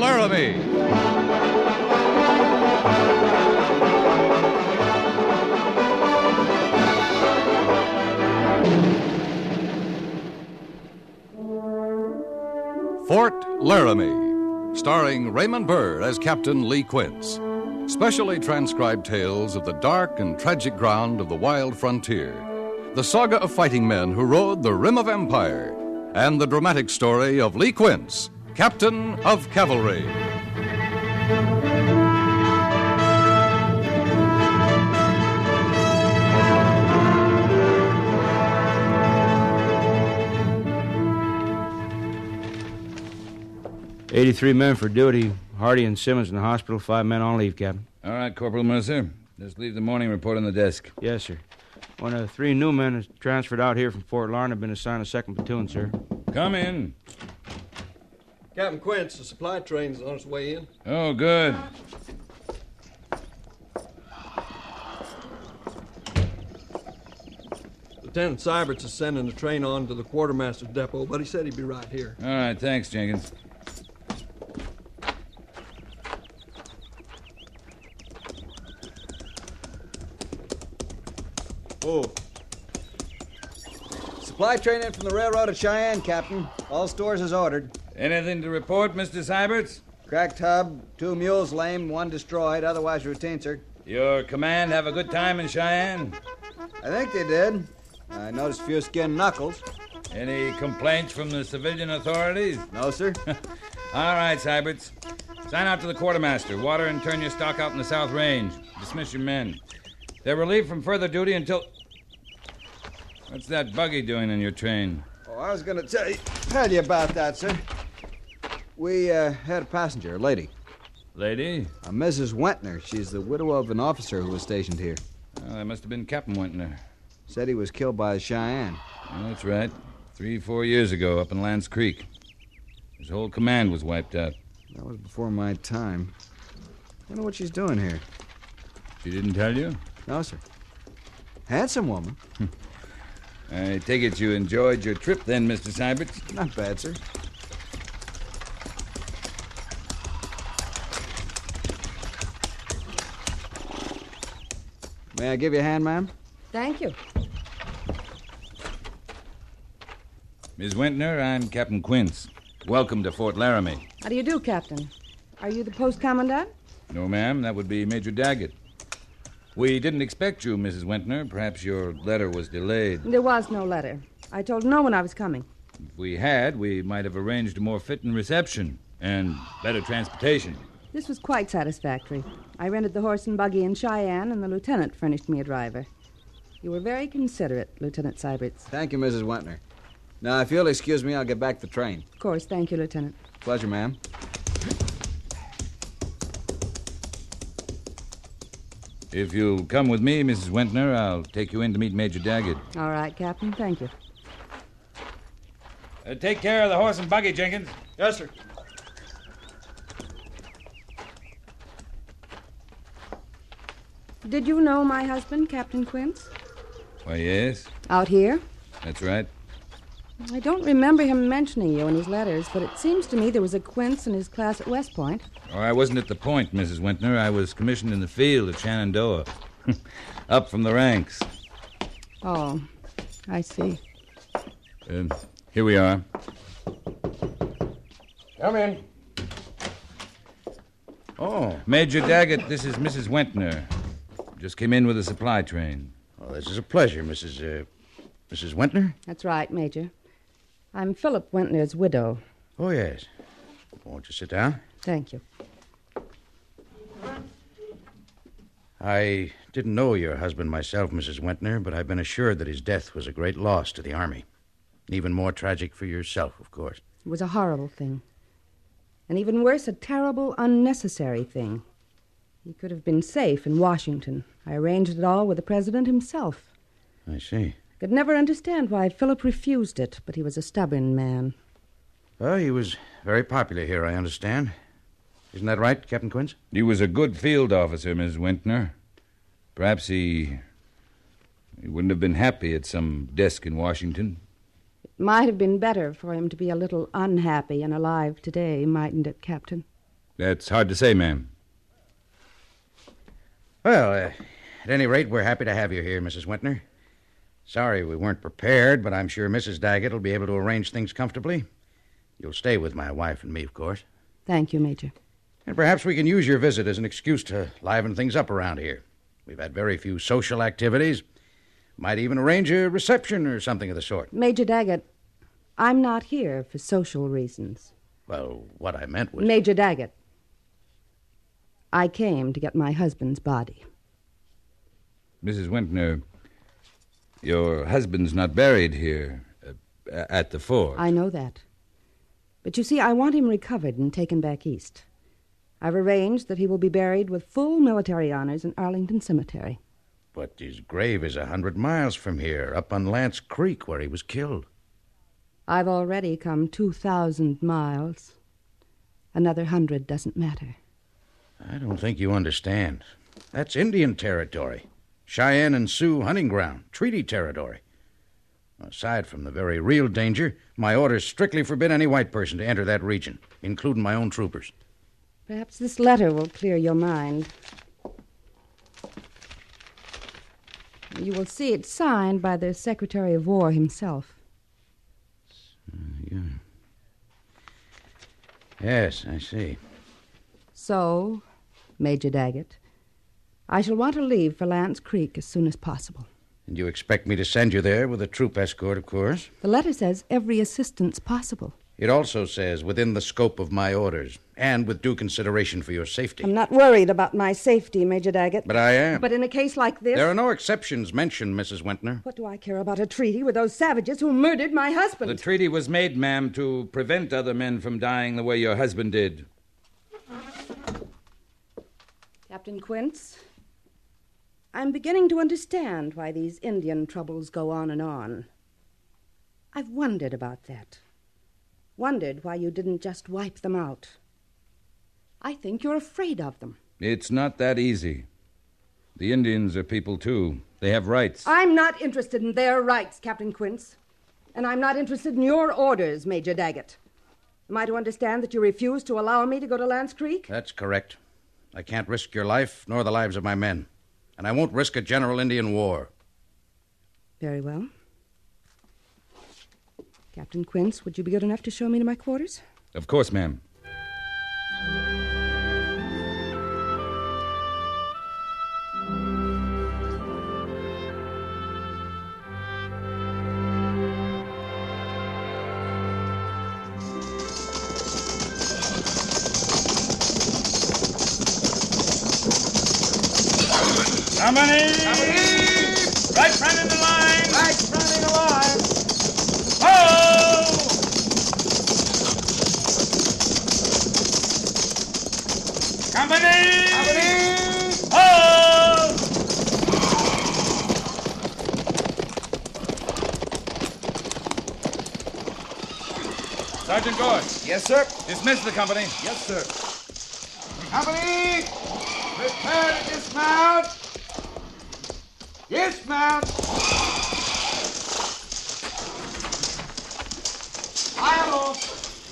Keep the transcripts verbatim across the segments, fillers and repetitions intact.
Laramie. Fort Laramie, starring Raymond Burr as Captain Lee Quince. Specially transcribed tales of the dark and tragic ground of the wild frontier, the saga of fighting men who rode the rim of empire, and the dramatic story of Lee Quince, Captain of Cavalry. eighty-three men for duty. Hardy and Simmons in the hospital. Five men on leave, Captain. All right, Corporal Mercer. Just leave the morning report on the desk. Yes, sir. One of the three new men is transferred out here from Fort Larned have been assigned a second platoon, sir. Come in. Captain Quince, the supply train's on its way in. Oh, good. Lieutenant Syberts is sending the train on to the quartermaster's depot, but he said he'd be right here. All right, thanks, Jenkins. Oh. Supply train in from the railroad at Cheyenne, Captain. All stores is ordered. Anything to report, Mister Syberts? Cracked hub, two mules lame, one destroyed, otherwise routine, sir. Your command have a good time in Cheyenne? I think they did. I noticed a few skinned knuckles. Any complaints from the civilian authorities? No, sir. All right, Syberts. Sign out to the quartermaster. Water and turn your stock out in the South Range. Dismiss your men. They're relieved from further duty until... What's that buggy doing in your train? Oh, I was going to tell you, tell you about that, sir. We uh, had a passenger, a lady. Lady? Uh, Missus Wentner. She's the widow of an officer who was stationed here. Oh, that must have been Captain Wentner. Said he was killed by Cheyenne. Oh, that's right. Three, four years ago up in Lance Creek. His whole command was wiped out. That was before my time. I don't know what she's doing here. She didn't tell you? No, sir. Handsome woman. I take it you enjoyed your trip then, Mister Syberts? Not bad, sir. May I give you a hand, ma'am? Thank you. Miss Wentner, I'm Captain Quince. Welcome to Fort Laramie. How do you do, Captain? Are you the post commandant? No, ma'am. That would be Major Daggett. We didn't expect you, Missus Wentner. Perhaps your letter was delayed. There was no letter. I told no one I was coming. If we had, we might have arranged a more fitting reception and better transportation. This was quite satisfactory. I rented the horse and buggy in Cheyenne, and the lieutenant furnished me a driver. You were very considerate, Lieutenant Syberts. Thank you, Missus Wentner. Now, if you'll excuse me, I'll get back to the train. Of course. Thank you, Lieutenant. Pleasure, ma'am. If you'll come with me, Missus Wentner, I'll take you in to meet Major Daggett. All right, Captain. Thank you. Uh, take care of the horse and buggy, Jenkins. Yes, sir. Did you know my husband, Captain Quince? Why, yes. Out here? That's right. I don't remember him mentioning you in his letters, but it seems to me there was a Quince in his class at West Point. Oh, I wasn't at the point, Missus Wentner. I was commissioned in the field at Shenandoah. Up from the ranks. Oh, I see. Uh, here we are. Come in. Oh, Major Daggett, this is Missus Wentner. Just came in with a supply train. Oh, this is a pleasure, Missus Uh, Missus Wentner? That's right, Major. I'm Philip Wentner's widow. Oh, yes. Won't you sit down? Thank you. I didn't know your husband myself, Missus Wentner, but I've been assured that his death was a great loss to the Army. Even more tragic for yourself, of course. It was a horrible thing. And even worse, a terrible, unnecessary thing. He could have been safe in Washington. I arranged it all with the president himself. I see. I could never understand why Philip refused it, but he was a stubborn man. Well, he was very popular here, I understand. Isn't that right, Captain Quince? He was a good field officer, Miss Wentner. Perhaps he... he wouldn't have been happy at some desk in Washington. It might have been better for him to be a little unhappy and alive today, mightn't it, Captain? That's hard to say, ma'am. Well, uh, at any rate, we're happy to have you here, Missus Wintner. Sorry we weren't prepared, but I'm sure Missus Daggett will be able to arrange things comfortably. You'll stay with my wife and me, of course. Thank you, Major. And perhaps we can use your visit as an excuse to liven things up around here. We've had very few social activities. Might even arrange a reception or something of the sort. Major Daggett, I'm not here for social reasons. Well, what I meant was... Major Daggett, I came to get my husband's body. Missus Wintner, your husband's not buried here uh, at the fort. I know that. But you see, I want him recovered and taken back east. I've arranged that he will be buried with full military honors in Arlington Cemetery. But his grave is a hundred miles from here, up on Lance Creek, where he was killed. I've already come two thousand miles. Another hundred doesn't matter. I don't think you understand. That's Indian territory. Cheyenne and Sioux hunting ground, treaty territory. Aside from the very real danger, my orders strictly forbid any white person to enter that region, including my own troopers. Perhaps this letter will clear your mind. You will see it signed by the Secretary of War himself. Uh, yeah. Yes, I see. So, Major Daggett, I shall want to leave for Lance Creek as soon as possible. And you expect me to send you there with a troop escort, of course? The letter says every assistance possible. It also says within the scope of my orders, and with due consideration for your safety. I'm not worried about my safety, Major Daggett. But I am. But in a case like this... There are no exceptions mentioned, Missus Wintner. What do I care about a treaty with those savages who murdered my husband? The treaty was made, ma'am, to prevent other men from dying the way your husband did. Captain Quince, I'm beginning to understand why these Indian troubles go on and on. I've wondered about that. Wondered why you didn't just wipe them out. I think you're afraid of them. It's not that easy. The Indians are people, too. They have rights. I'm not interested in their rights, Captain Quince. And I'm not interested in your orders, Major Daggett. Am I to understand that you refuse to allow me to go to Lance Creek? That's correct. I can't risk your life nor the lives of my men. And I won't risk a general Indian war. Very well. Captain Quince, would you be good enough to show me to my quarters? Of course, ma'am. Company! Company! Right front in the line! Right front in the line! Ho! Company! Company! Ho! Sergeant Gorse. Yes, sir. Dismiss the company. Yes, sir. Company! Prepare to dismount! Dismount! Fire off!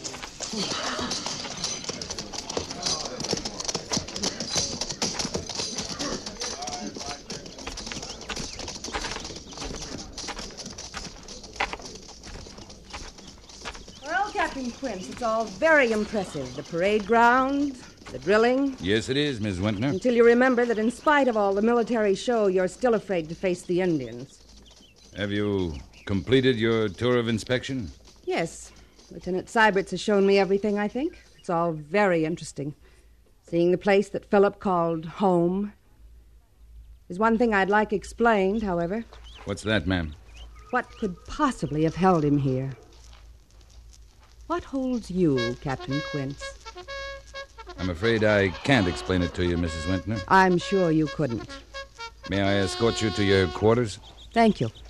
Well, Captain Quince, it's all very impressive. The parade ground, the drilling. Yes, it is, Miss Wintner. Until you remember that in spite of all the military show, you're still afraid to face the Indians. Have you completed your tour of inspection? Yes. Lieutenant Seibertz has shown me everything, I think. It's all very interesting. Seeing the place that Philip called home. There's one thing I'd like explained, however. What's that, ma'am? What could possibly have held him here? What holds you, Captain Quince? I'm afraid I can't explain it to you, Missus Wintner. I'm sure you couldn't. May I escort you to your quarters? Thank you.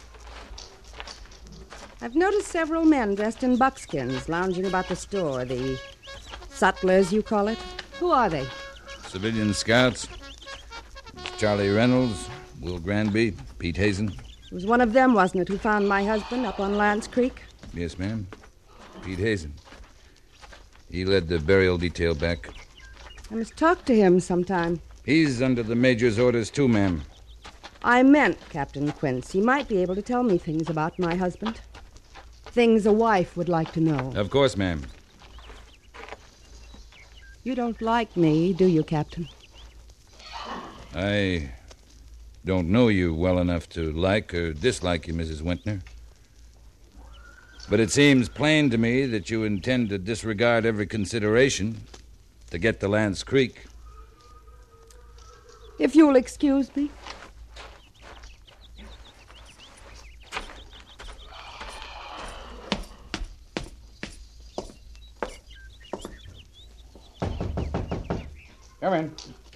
I've noticed several men dressed in buckskins lounging about the store. The sutlers, you call it. Who are they? Civilian scouts. It's Charlie Reynolds, Will Granby, Pete Hazen. It was one of them, wasn't it, who found my husband up on Lance Creek? Yes, ma'am. Pete Hazen. He led the burial detail back. I must talk to him sometime. He's under the Major's orders, too, ma'am. I meant, Captain Quince, he might be able to tell me things about my husband. Things a wife would like to know. Of course, ma'am. You don't like me, do you, Captain? I don't know you well enough to like or dislike you, Missus Wentner. But it seems plain to me that you intend to disregard every consideration to get to Lance Creek. If you'll excuse me. Come in.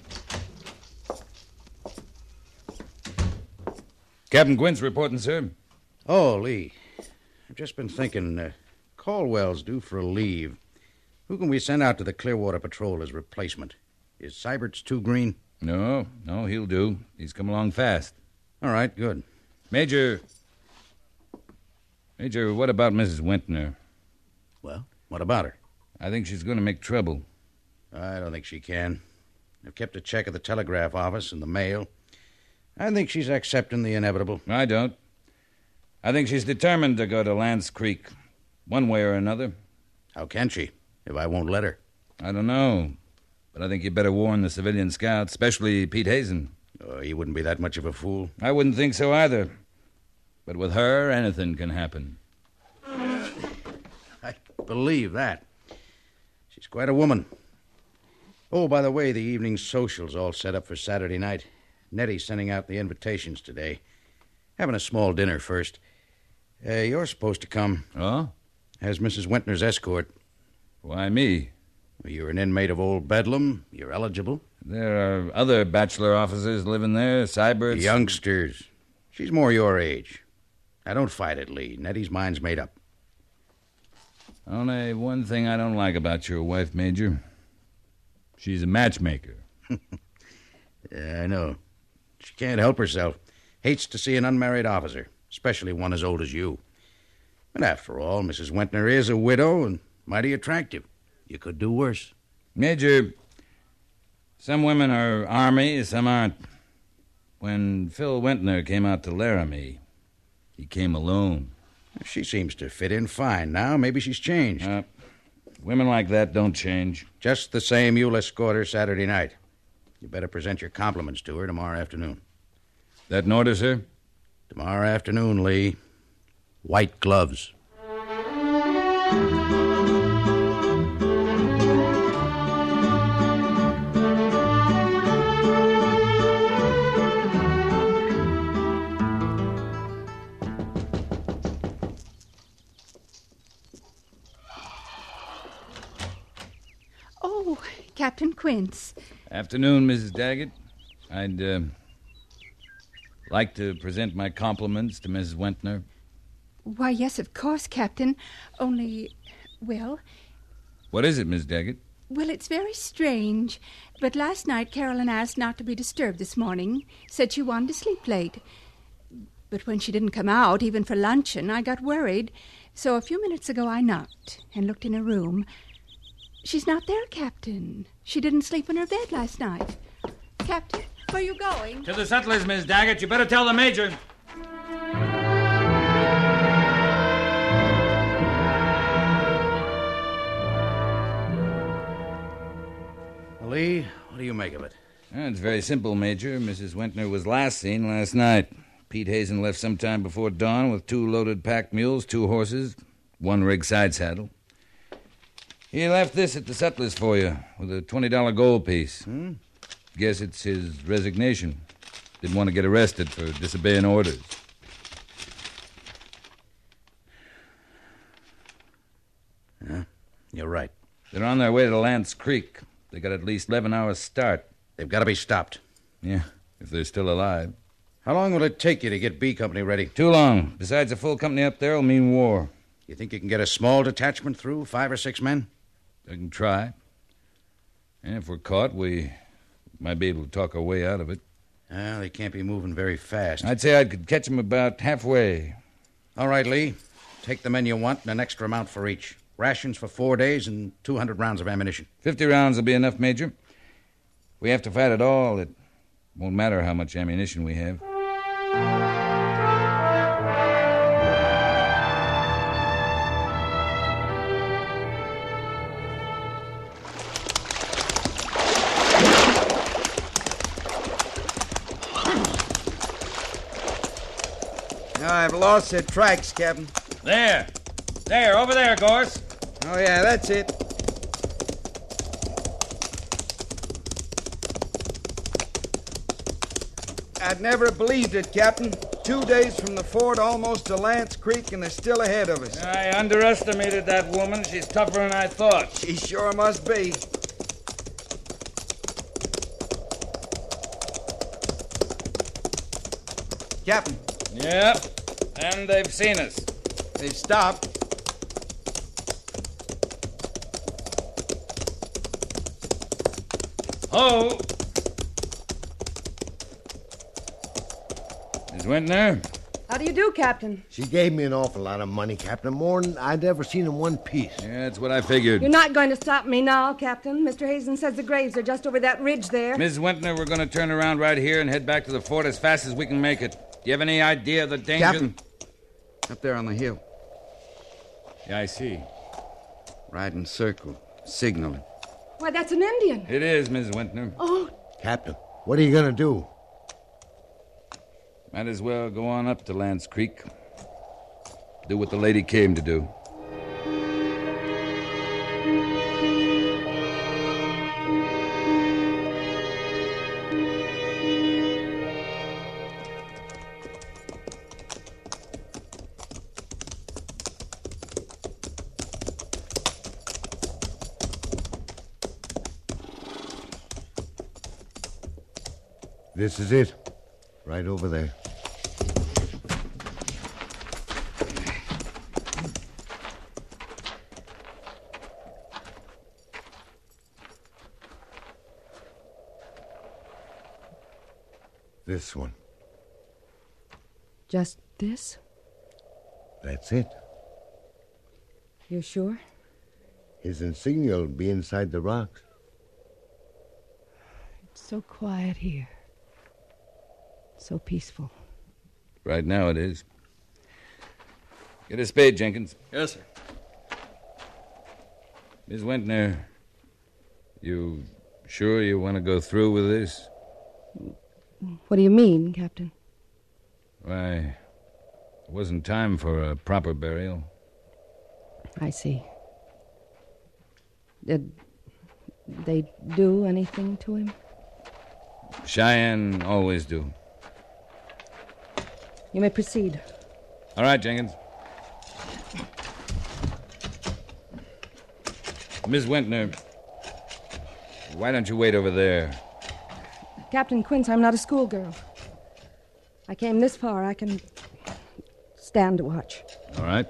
Captain Quince reporting, sir. Oh, Lee. I've just been thinking, uh, Caldwell's due for a leave. Who can we send out to the Clearwater Patrol as replacement? Is Seibert's too green? No, no, he'll do. He's come along fast. All right, good. Major... Major, what about Missus Wentner? Well, what about her? I think she's going to make trouble. I don't think she can. I've kept a check of the telegraph office and the mail. I think she's accepting the inevitable. I don't. I think she's determined to go to Lance Creek, one way or another. How can she, if I won't let her? I don't know, but I think you better warn the civilian scouts, especially Pete Hazen. Oh, he wouldn't be that much of a fool. I wouldn't think so either. But with her, anything can happen. I believe that. She's quite a woman. Oh, by the way, the evening social's all set up for Saturday night. Nettie's sending out the invitations today. Having a small dinner first. Uh, you're supposed to come. Oh? As Missus Wentner's escort. Why me? You're an inmate of Old Bedlam. You're eligible. There are other bachelor officers living there, Seibert's... Youngsters. She's more your age. Now, don't fight it, Lee. Nettie's mind's made up. Only one thing I don't like about your wife, Major. She's a matchmaker. Yeah, I know. She can't help herself. Hates to see an unmarried officer, especially one as old as you. But after all, Missus Wentner is a widow and mighty attractive. You could do worse. Major, some women are Army, some aren't. When Phil Wentner came out to Laramie, he came alone. She seems to fit in fine now. Maybe she's changed. Uh, women like that don't change. Just the same, you'll escort her Saturday night. You better present your compliments to her tomorrow afternoon. That an order, sir? Tomorrow afternoon, Lee. White gloves. Oh, Captain Quince. Afternoon, Missus Daggett. I'd, uh, like to present my compliments to Missus Wentner. Why, yes, of course, Captain. Only, well... What is it, Miss Daggett? Well, it's very strange. But last night, Carolyn asked not to be disturbed this morning. Said she wanted to sleep late. But when she didn't come out, even for luncheon, I got worried. So a few minutes ago, I knocked and looked in her room. She's not there, Captain. She didn't sleep in her bed last night. Captain, where are you going? To the settlers, Miss Daggett. You better tell the Major. Lee, what do you make of it? Well, it's very simple, Major. Missus Wentner was last seen last night. Pete Hazen left sometime before dawn with two loaded pack mules, two horses, one rig side saddle. He left this at the settlers for you with a twenty dollar gold piece. Hmm? Guess it's his resignation. Didn't want to get arrested for disobeying orders. Yeah, you're right. They're on their way to Lance Creek. They got at least eleven hours start. They've got to be stopped. Yeah, if they're still alive. How long will it take you to get B Company ready? Too long. Besides, a full company up there will mean war. You think you can get a small detachment through, five or six men? I can try. And if we're caught, we might be able to talk our way out of it. Ah, they can't be moving very fast. I'd say I could catch them about halfway. All right, Lee. Take the men you want and an extra amount for each. Rations for four days and two hundred rounds of ammunition. Fifty rounds will be enough, Major. we have to fight at all, it won't matter how much ammunition we have. I've lost their tracks, Captain. There. There, over there, Gorse. Oh, yeah, that's it. I'd never have believed it, Captain. Two days from the fort, almost to Lance Creek, and they're still ahead of us. I underestimated that woman. She's tougher than I thought. She sure must be. Captain. Yep. And they've seen us. They've stopped. Ho! Miss Wintner? How do you do, Captain? She gave me an awful lot of money, Captain, more than I'd ever seen in one piece. Yeah, that's what I figured. You're not going to stop me now, Captain. Mister Hazen says the graves are just over that ridge there. Miss Wintner, we're going to turn around right here and head back to the fort as fast as we can make it. Do you have any idea of the danger? Captain, up there on the hill. Yeah, I see. Riding circle, signaling. Why, that's an Indian. It is, Miss Wintner. Oh, Captain, what are you going to do? Might as well go on up to Lance Creek. Do what the lady came to do. This is it. Right over there. This one. just this? That's it. You're sure? His insignia will be inside the rocks. It's so quiet here. So peaceful. Right now it is. Get a spade, Jenkins. Yes, sir. Miss Wintner, you sure you want to go through with this? What do you mean, Captain? Why, it wasn't time for a proper burial. I see. Did they do anything to him? Cheyenne always do. You may proceed. All right, Jenkins. Miss Wintner, why don't you wait over there? Captain Quince, I'm not a schoolgirl. I came this far. I can stand to watch. All right.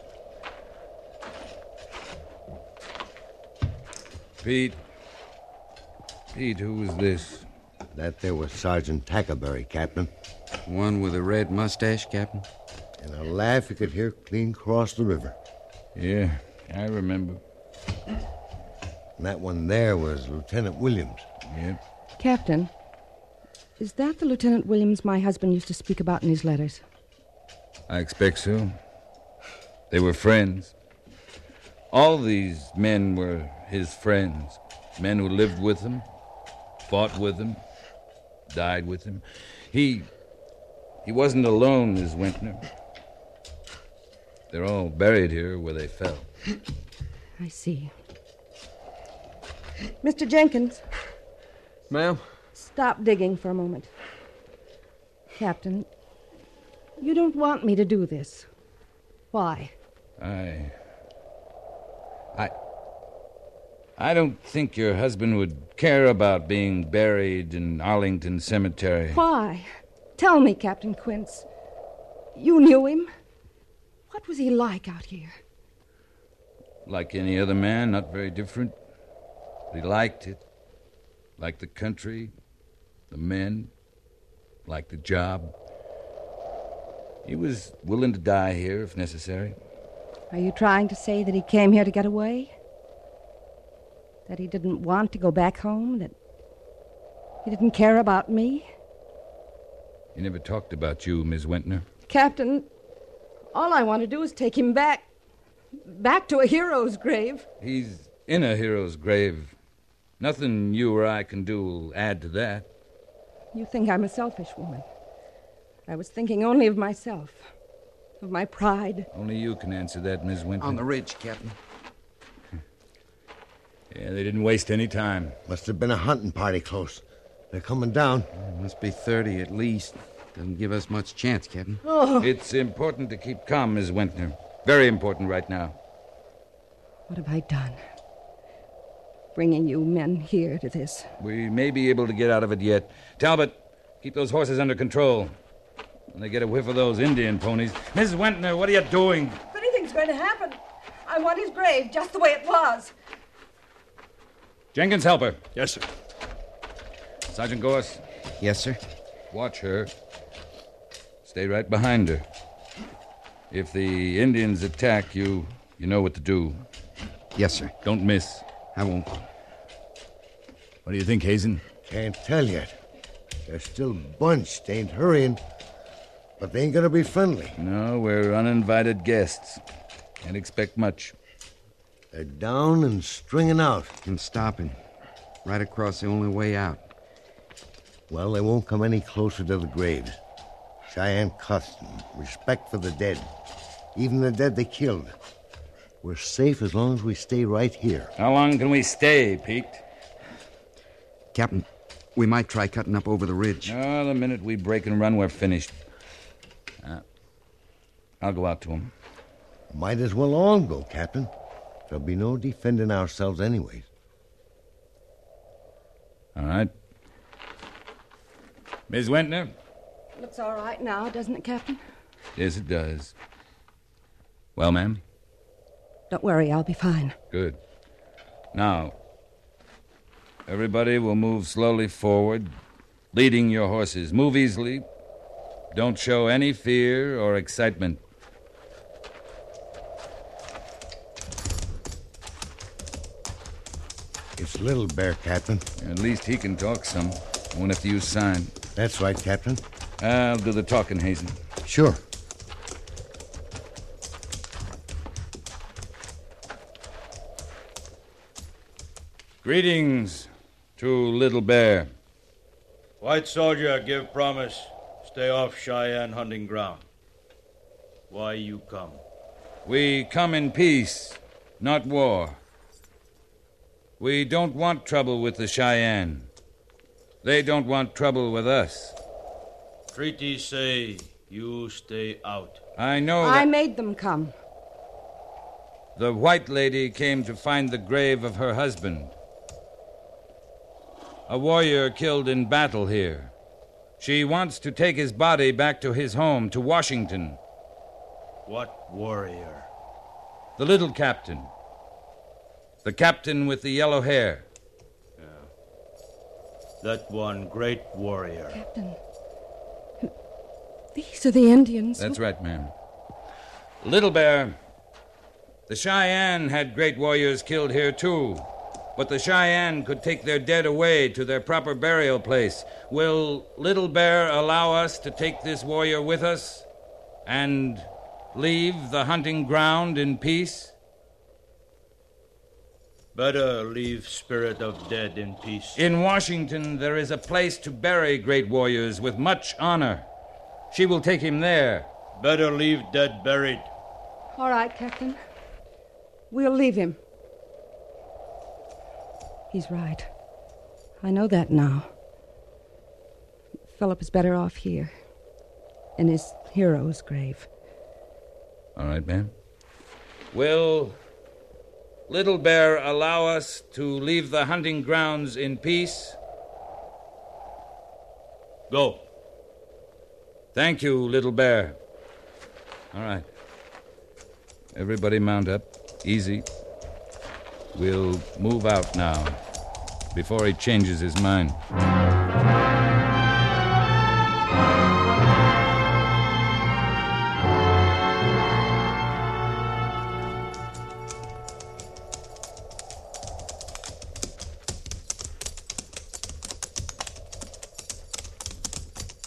Pete. Pete, who was this? That there was Sergeant Tackerberry, Captain. One with a red mustache, Captain? And a laugh you could hear clean across the river. Yeah, I remember. And that one there was Lieutenant Williams. Yep. Captain, is that the Lieutenant Williams my husband used to speak about in his letters? I expect so. They were friends. All these men were his friends. Men who lived with him, fought with him, died with him. He... he wasn't alone, Miss Wintner. They're all buried here where they fell. I see. Mister Jenkins. Ma'am? Stop digging for a moment. Captain, you don't want me to do this. Why? I... I... I don't think your husband would care about being buried in Arlington Cemetery. Why? Tell me, Captain Quince. You knew him. What was he like out here? Like any other man, not very different. He liked it. Liked the country, the men, liked the job. He was willing to die here if necessary. Are you trying to say that he came here to get away? That he didn't want to go back home? That He didn't care about me. He never talked about you, Miss Wentner. Captain, all I want to do is take him back. Back to a hero's grave. He's in a hero's grave. Nothing you or I can do will add to that. You think I'm a selfish woman. I was thinking only of myself, of my pride. Only you can answer that, Miss Wentner. On the ridge, Captain. Yeah, they didn't waste any time. Must have been a hunting party close. They're coming down. There must be thirty at least. Doesn't give us much chance, Captain. Oh. It's important to keep calm, Miss Wentner. Very important right now. What have I done? Bringing you men here to this. We may be able to get out of it yet. Talbot, keep those horses under control. When they get a whiff of those Indian ponies. Missus Wentner, what are you doing? If anything's going to happen, I want his grave just the way it was. Jenkins, help her. Yes, sir. Sergeant Gorse. Yes, sir. Watch her. Stay right behind her. If the Indians attack you, you know what to do. Yes, sir. Don't miss. I won't. What do you think, Hazen? Can't tell yet. They're still bunched, ain't hurrying. But they ain't gonna be friendly. No, we're uninvited guests. Can't expect much. They're down and stringing out. And stopping. Right across the only way out. Well, they won't come any closer to the graves. Cheyenne custom, respect for the dead. Even the dead they killed. We're safe as long as we stay right here. How long can we stay, Pete? Captain, we might try cutting up over the ridge. Oh, the minute we break and run, we're finished. Uh, I'll go out to him. Might as well all go, Captain. There'll be no defending ourselves anyways. All right. Miss Wentner? Looks all right now, doesn't it, Captain? Yes, it does. Well, ma'am? Don't worry, I'll be fine. Good. Now, everybody will move slowly forward, leading your horses. Move easily. Don't show any fear or excitement. It's Little Bear, Captain. At least he can talk some. Won't have to use sign. That's right, Captain. I'll do the talking, Hazen. Sure. Greetings to Little Bear. White soldier, give promise. Stay off Cheyenne hunting ground. Why you come? We come in peace, not war. We don't want trouble with the Cheyenne. They don't want trouble with us. Treaties say you stay out. I know I that made them come. the white lady came to find the grave of her husband. A warrior killed in battle here. She wants to take his body back to his home, to Washington. What warrior? The little captain. The captain with the yellow hair. That one great warrior. Captain, these are the Indians. That's right, ma'am. Little Bear, the Cheyenne had great warriors killed here, too. But the Cheyenne could take their dead away to their proper burial place. Will Little Bear allow us to take this warrior with us and leave the hunting ground in peace? Better leave spirit of dead in peace. In Washington, there is a place to bury great warriors with much honor. She will take him there. Better leave dead buried. All right, Captain. We'll leave him. He's right. I know that now. Philip is better off here, in his hero's grave. All right, ma'am. Will Little Bear allow us to leave the hunting grounds in peace? Go. Thank you, Little Bear. All right. Everybody mount up. Easy. We'll move out now, before he changes his mind.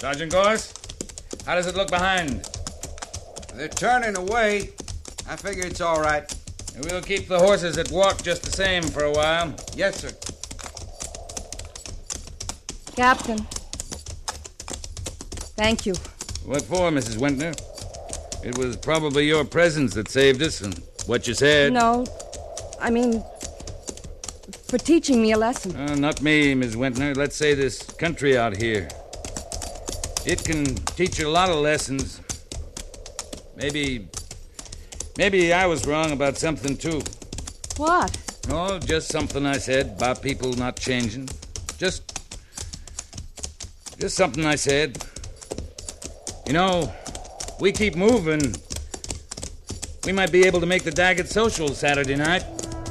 Sergeant Gorse, how does it look behind? They're turning away. I figure it's all right. We'll keep the horses at walk just the same for a while. Yes, sir. Captain. Thank you. What for, Missus Wentner? It was probably your presence that saved us and what you said. No, I mean, for teaching me a lesson. Uh, not me, Miss Wentner. Let's say this country out here. It can teach you a lot of lessons. Maybe... Maybe I was wrong about something, too. What? Oh, just something I said about people not changing. Just... Just something I said. You know, we keep moving. We might be able to make the Daggett Social Saturday night.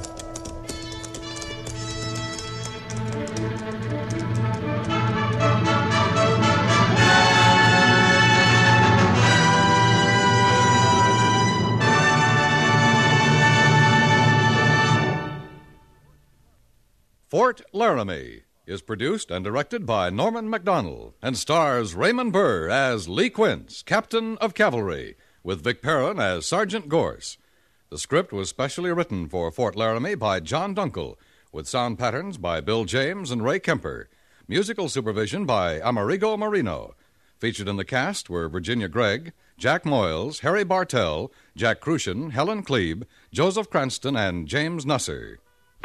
Fort Laramie is produced and directed by Norman Macdonnell and stars Raymond Burr as Lee Quince, Captain of Cavalry, with Vic Perrin as Sergeant Gorse. The script was specially written for Fort Laramie by John Dunkel, with sound patterns by Bill James and Ray Kemper. Musical supervision by Amerigo Marino. Featured in the cast were Virginia Gregg, Jack Moyles, Harry Bartell, Jack Crucian, Helen Klebe, Joseph Cranston, and James Nusser.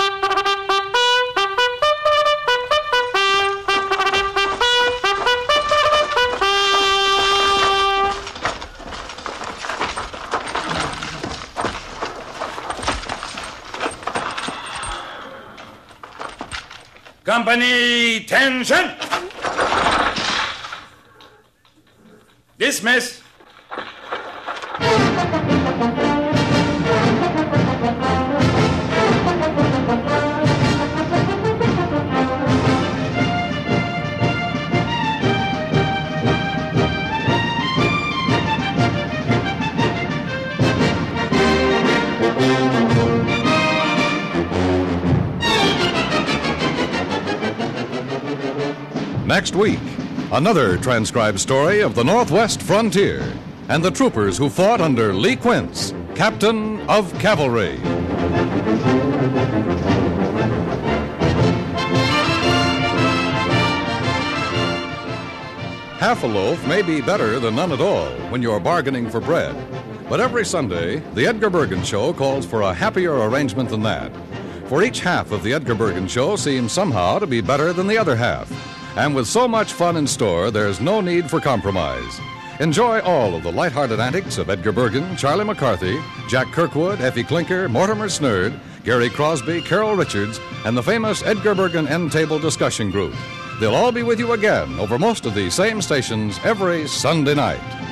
Company, tension! Dismiss! Next week, another transcribed story of the Northwest frontier and the troopers who fought under Lee Quince, Captain of Cavalry. Half a loaf may be better than none at all when you're bargaining for bread. But every Sunday, the Edgar Bergen Show calls for a happier arrangement than that. For each half of the Edgar Bergen Show seems somehow to be better than the other half. And with so much fun in store, there's no need for compromise. Enjoy all of the lighthearted antics of Edgar Bergen, Charlie McCarthy, Jack Kirkwood, Effie Clinker, Mortimer Snerd, Gary Crosby, Carol Richards, and the famous Edgar Bergen End Table Discussion Group. They'll all be with you again over most of these same stations every Sunday night.